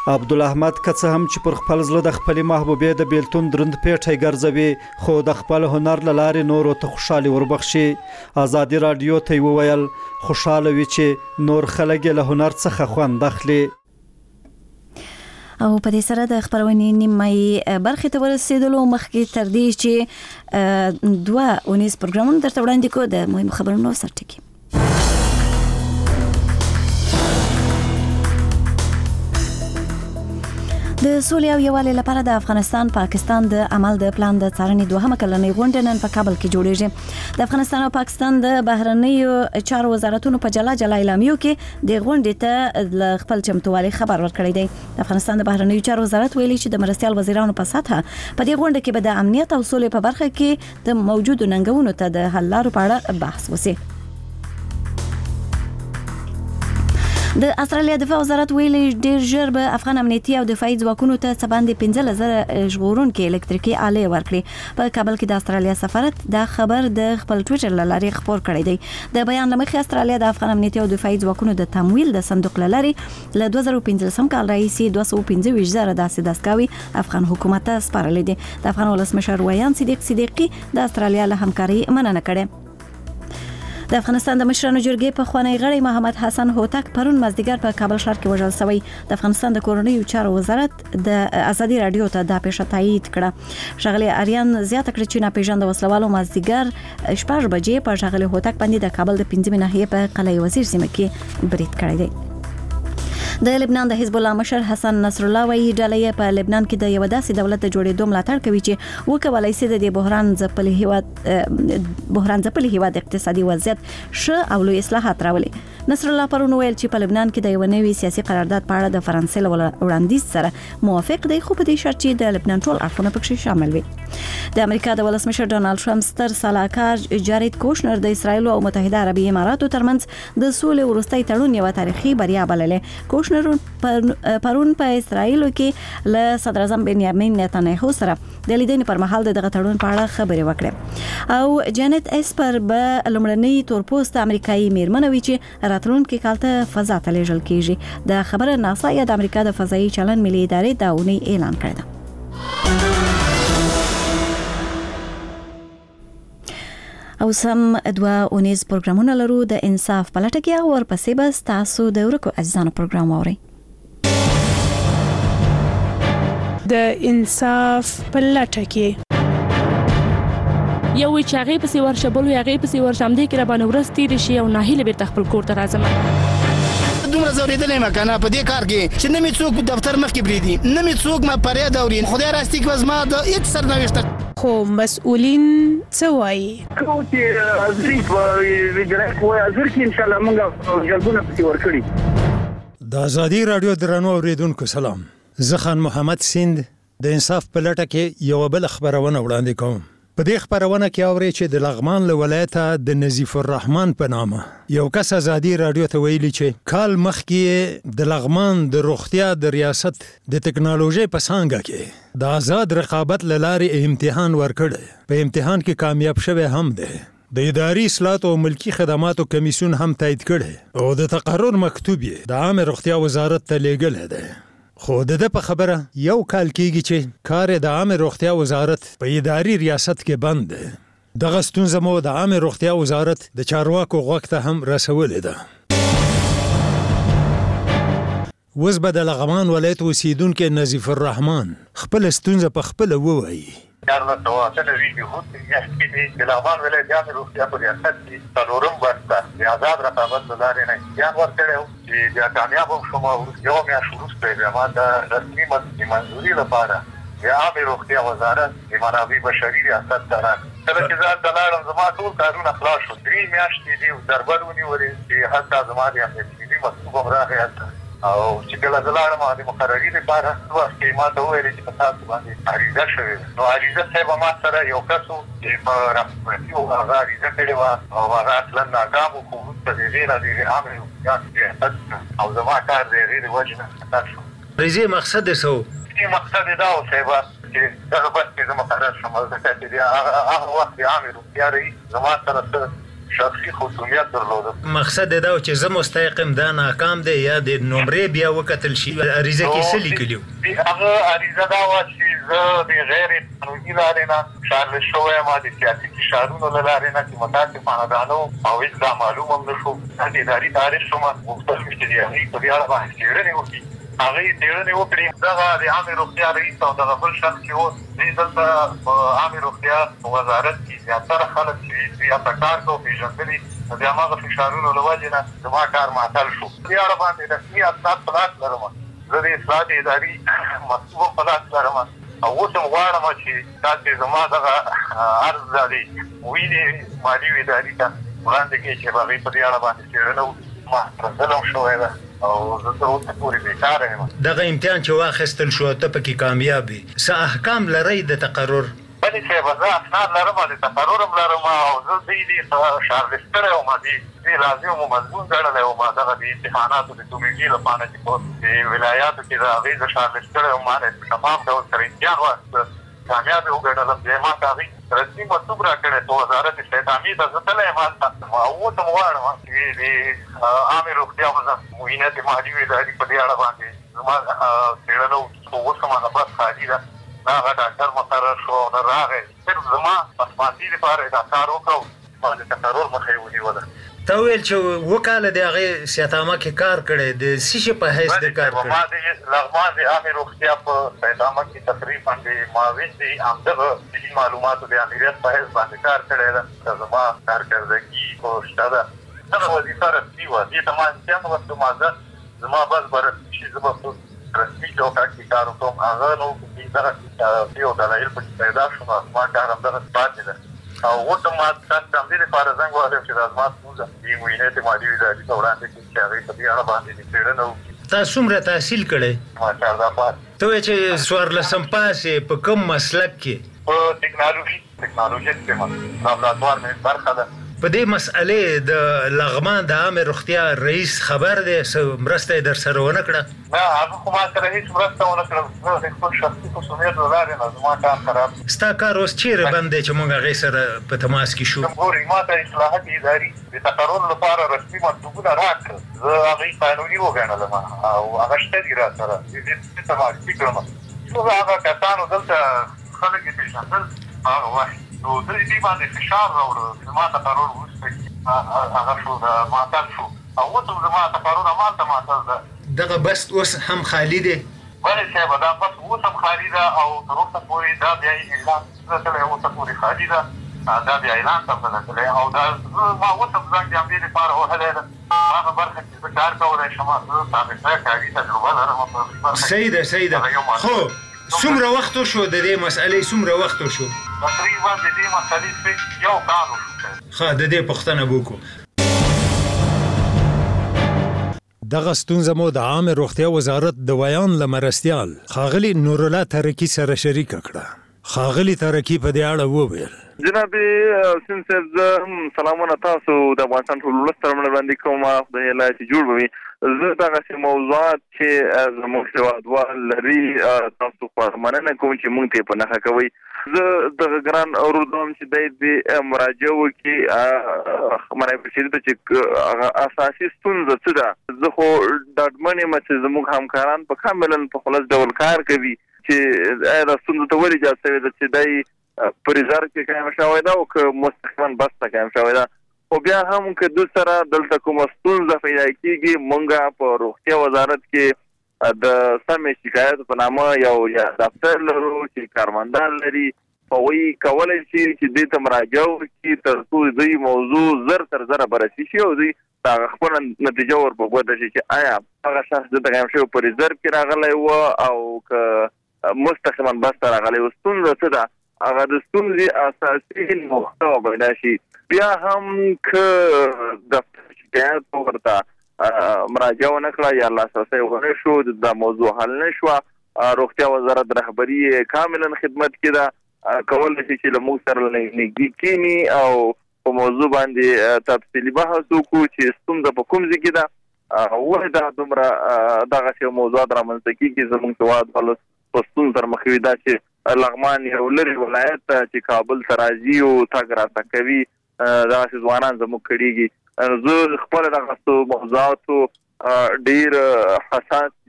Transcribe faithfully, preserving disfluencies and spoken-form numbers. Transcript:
عبدالاحمد که څه هم چې پر خپل زړه د خپلې محبوبې د بیلتون دروند پیټی ګرځوي خو د خپل هنر له لارې نورو ته خوشحالي وربخشي. ازادي راډیو ته وویل خوشحاله وي چې نور خلک له هنر څخه خوند اخلي. او په دې سره د خبرونې نیمایي برخې ته ورسېدلو مخکې تر دې چې دوه اونیز پروګرامونه درته وړاندې کوو د مهم خبرونو سرټکي. د سولې او یووالي لپاره د افغانستان پاکستان د عمل د پلان د څارنې دوهمه کلنۍ غونډه نن په کابل کې جوړیږي. د افغانستان او پاکستان د بهرنیو چارو وزارتونو په جلا جلا اعلامیو کې د غونډې ته خپل چمتووالي خبر ورکړی دی. د افغانستان د بهرنیو چارو وزارت ویلي چې د مرستیال وزیرانو په سطحه په دې غونډه کې به د امنیت او سولې په برخه کې د موجودو ننګونو ته د حل لارو په اړه بحث وشي. د استرالیا دفاع وزارت ویلي ډیر ژر به افغان امنیتي او دفاعي ځواکونو ته څه باندې پنځه زره ژغورونکي الکتریکي آلې ورکړي. په کابل کې د استرالیا سفارت دا خبر د خپل ټویټر له لارې خپور کړی دی. د بیان له مخې استرالیا د افغان امنیتي او دفاعي ځواکونو د تمویل د صندوق له لارې له دوه زره پنځلسم کال راهیسې دوه سوه پنځه ویشت زره داسې دستګاوې افغان حکومت ته سپارلې دي. د افغان ولسمشر ویان صدیق صدیقي د استرالیا له همکاري مننه کړې. د افغانستان د مشرانو جرګې په خوانی غړی محمد حسن هوتک پرون مازدیګر په کابل ښار کې وژل شوی. د افغانستان د کورنیو چارو وزارت د ازادي راډیو ته دا پیښه تایید کړه. ښاغلي اریان زیاته کړه چې ناپېژانده وسلوالو مازدیګر شپږ بجې په ښاغلي هوتک باندې د کابل د پنځمې ناحیې په قلعه وزیر سیمه کې برید کړی دی. د لبنان د حزب الله مشر حسن نصر الله وایي ډله په لبنان کې د یو داسې دولت د جوړېدو ملاتړ کوي چې وکولای شي د بحران ځپلي هیواد بحران ځپلي هیواد اقتصادي وضعیت ښه او لوی اصلاحات راولي. نصر الله پرون ویل چې په لبنان کې د یو نوي سیاسي قرارداد په اړه د فرانسې له وړاندیز سره موافق دی خو په دې شرط چې د لبنان ټول اړخونه پکې شامل وي. د امریکا د ولسمشر ډونالد ټرمپ ستر سلاکار جارید کوشنر د اسرایل او متحده عربي اماراتو ترمنځ د سولې وروستۍ تړون یو تاریخي بریا بللې. کوشنر پرون په اسرایل کې له صدر اعظم بنیامین نتانیاهو سره د لیدنې پر مهال دغه تړون په اړه خبرې وکړې. او جانت اسپر به لومړنۍ تورپوسته امریکایي میرمن وي چې راتلونکي کال ته فضا ته لیږل کیږي. د خبره ناسا یا د امریکا د فضایي چلن ملي ادارې دا اونۍ اعلان کړی دی. او سم دوه اونیز پروګرامونه لرو. د انصاف په لټه کې او ورپسې به ستاسو د ورکو عزیزانو پروګرام واورئ. د انصاف په لټه کې یو چې هغه پسې ورشه بل هغه پسې ورشم دې کې را باندې ورستې دي شي او ناهیله بیرته خپل کور ته راځم. دومره زوریدلې ما کنه په دې کار کې چې نه می څوک دفتر مخ کې بریدي نه می څوک ما پرې دوري خدای راستي کې وزما د هیڅ سرنوشت خو مسؤلین څه وایي کوم چې ازري په ویجرای کوه ازر کې ان شاء الله موږ جلبونه پسې ورکړي. د ازادي رادیو درنو اوریدونکو سلام. زه خان محمد سیند د انصاف په لټه کې یو بل خبرونه وړاندې کوم. په دې خبرونه کې اوري چې د لغمان له ولایته د نظیف الرحمن په نامه یو کس ازادي رادیو ته ویلي چې کال مخکې د لغمان د روغتیا د ریاست د ټکنالوژي په څانګه کې د آزاد رقابت له لارې امتحان ورکړی. په امتحان کې کامیاب شوی هم دی. د اداري اصلاحات او ملکی خدماتو کمیسیون هم تایید کړی او د تقرر مکتوب یې د عامه روغتیا وزارت ته لیږلی دی. خو د ده په خبره یو کال کېږي چې کار د عامه روغتیا وزارت په اداري ریاست کې بند دی. دغه ستونزه مو د عامه روغتیا وزارت د چارواکو غوږ ته هم رسولې ده. اوس به د لغمان ولایت اوسیدونکی نظیف الرحمن خپل ستونزه په خپله ووایي. کارونه تواصل ویډیو هوت یې چې د لغمان ولایت د عامه روغتیا په ریاست کې څلورم ورځ د آزاد رقابت له لارې نه امتحان ورکړی چې بیا کامیاب هم شوم. یو میاشت وروسته بیا ما د رسمي منظوري لپاره د عامه روغتیا وزارت د منابع بشري ریاست ته راغی. کله چې زه هلته لاړم زما ټول کارونه خلاص شول. درې میاشتې دي دربل ونیولې چې هلته زما د امنیتي ملي مکتوب هم راغی هلته او چې کله زه لاړم د مقرري لپاره وخت کې ما ته وویل چې په تاسو باندې عریضه شوې ده. نو عریضه صاحب ما سره یو کس و چې په رسمي هغه عریضه کړې وه او هغه اصلا ناکام و خو وروسته د هغې نه د هغې عامې روغتیا ریاست او زما کار د هغې د وجې نه خطر شو. عریضې مقصد یې څه و؟ دې مقصد یې دا و صاحبه چې دغه بس کې زه مقرر شوم ځکه چې هغه وخت د عامې روغتیا رئیس زما سره څه شخصي خصوصیت درلوده. مقصد دا و چې زه مستحقم دا ناکام دی یا د نمرې بیا وکتل شي عریضه کې څه لیکلي هغه عریضه دا وه چې زه د غیر قانوني لارې نه شارل شوی یم د سیاسي فشارونو له لارې نه چې متاسفانه دا نه او هېڅ دا معلوم هم نه شو د اداري تاریخ شومه غوښتل مې چې د هغې په دې اړه باندې څېړنې وکړي هغې څېړنې وکړي دغه د عامې روغتیا رئیس او دغه بل شخص چې و دوی دلته په عامې روغتیا په وزارت کې زیاتره خلک چې دوی هلته کار کوو پېژندلي د هماغه فشارونو له وجې نه زما کار معطل شو دې اړه باندې رسمي اسناد په لاس لرم زه د اصلاحات اداري مکتوب هم په لاس لرم او اوس هم غواړم چې تاسې زما دغه عرض دا دی وینې مالي و اداري ته وړاندې کړئ چې هغې په دې اړه باندې څېړنه وکړي ما ظلم شوی ده او زه تر اوسه پورې بېکاره یم دغه امتحان چې واخیستل شو ته پکې کامیاب یې څه احکام لرئ د تقرر بلې صاحبه زه اسناد لرم د تقرر هم لرم او زه دوی دې شارلس کړی وم دې لازم مو مضمون ګڼلی وم دغه د امتحاناتو د کمیټې لپاره چې په ولایاتو کې د هغې زه شارلس کړی وم ما نه تمام ډول سره امتحان واخیسته کامیاب یې وګڼلم بیا یې ما ته هغې رسمي مکتوب را کړی په وزارت استعدامي ته زه تللی یم هلته اوس هم غواړم چې د عامې روغتیا معاینت مالي و اداري په دې اړه باندې زما څېړنه وکړي خو اوس هم هغه بس خالي ده نه هغه ډاکټر مقرر شو نه راغی صرف زما پسماندي لپاره یې دا کار وکړو ما د تقرر مخه یې ونیوله تا ویل چې اووه کاله د هغې سیاتامه کې کار کړی د څه شي په حیث د کار کړی ما د لغمان د عامې روغتیا په سیاتامه کې تقریبا د معاون د همدغه طبي معلوماتو د امریت په حیث باندې کار کړی ده که زما کارکردګي خو شته ده دغه وظیفه رسمي وه دې ته ما امتیان وکړم زه زما بس به رسمي شي زه به رسمي چوکاټ کې کار وکړم هغه نو دغه یو دلایل پکې پیدا شو نو زما کار همدغسې پاتې ده او اوس هم ما تاسو ته همدې لپاره زنګ وهلی چې دا زما ستونزه دې معاینې د مالي و اداري ته وړاندې کړي چې هغې په دې اړه باندې دې څېړنه وکړي تا څومره تحصیل کړی ماشاءالله پاس ته وایې چې څوارلسم پاس یې په کوم مسلک کې په ټکنالوژي ټکنالوژیک کې لابراتوار مې برخه ده په دې مسئلې د لغمان د عامې روغتیا رئیس خبر دی څه مرسته یې در سره ونه کړه نه هغه خو ما سره هېڅ مرسته ونه کړه زه د خپل شخصي خصوصیت له لارې نه زما کار خراب ستا کار اوس چیرې بند دی چې موږ هغې سره په تماس کې شو ګورئ ما ته اصلاحات اداري د تقرر لپاره رسمي مکتوبونه راکړل زه هغې قانوني وګڼلم او هغه شته دي را سره د دې څه معرفي کړم څو هغه کسانو دلته خلک یې پېژندل هغه وخت نو زه دې باندې فشار راوړه زما تقرر وروسته هغه شو د معطل شو او اوس هم زما تقرر همالته معطل ده دغه بس اوس هم خالي دی بلې صاحبه دا بس اوس هم خالي ده او تر اوسه پورې دا بیا اعلان نه تللی اوسه پورې خالي ده دا بیا اعلان ته نه تللی او دا ما اوس هم زنګ د همدې لپاره وهلی ده هغه برخه چې زه کار کولی شم زه سابقه کاري تجربه لرم صحیح ده صحیح ده خو څومره وخت وشو د دې مسئلې څومره وخت وشو تقریبا د دې مسئلې یو کال وشو ښه د دې پوښتنه به وکړو دغه ستونزه مو د عامې روغتیا وزارت د ویان له مرستیال ښاغلي نورالله ترکي سره شریکه کړه ښاغلي ترکي په دې اړه وویل جناب حسین صاحب زه سلامونه تاسو د افغانستان ټول ولس سره وړاندې کوم خدای الله چې جوړ وي زه دغسې موضوعات چې زموږ هېوادوال لري تاسو خوا مننه کوم چې موږ ته یې په نښه کوئ زه دغه ګران اورودم چې دی د مراجعه وکړي منای بشري ته چې هغه اساسي ستونزه څه ده زه خو ډاډمن یم چې زموږ همکاران په کاملا په خلاص ډول کار کوي چې آیا دا ستونزه ته ولې ایجاد شوې ده چې دی په ریزرو کې قایم شوی ده او که مستقیما بس ته قایم شوی ده خو بیا هم که دوی سره دلته کومه ستونزه پیدا کېږي موږ په روغتیا وزارت کې د سمې شکایت په نامه یو دفتر لرو چې کارمندان لري هغوی کولی شي چې دې ته مراجعه وکړي تر څو دوی موضوع زر تر زره بررسي شي او دوی د هغه خپله نتیجه ور په ګوته شي چې آیا هغه شخص دلته قایم شوی په ریزرو کې راغلی و او که مستقیما بس ته راغلی و ستونزه څه ده هغه د ستونزې اساسي محتوا پیدا شي بیا هم که دفتر شکایت ورته مراجعه ونه کړه یا لاسرسی ونه شو دا موضوع حل نه شوه روغتیا وزارت رهبري کاملا خدمت کې ده کولی شي چې له موږ سره نږدې کښېني او په موضوع باندې تفصیلي بحث وکړو چې ستونزه په کوم ځای کې ده ولې دا دومره دغسې موضوعات رامنځته کېږي زموږ هېوادوالو په ستونزو سره مخ وي دا چې لغمان یو لرې ولایت ته چې کابل ته راځي او تګ راتګ کوي دا ځوانان زموږ کړيږي زه خپل دغه موضوعاتو ډیر حساس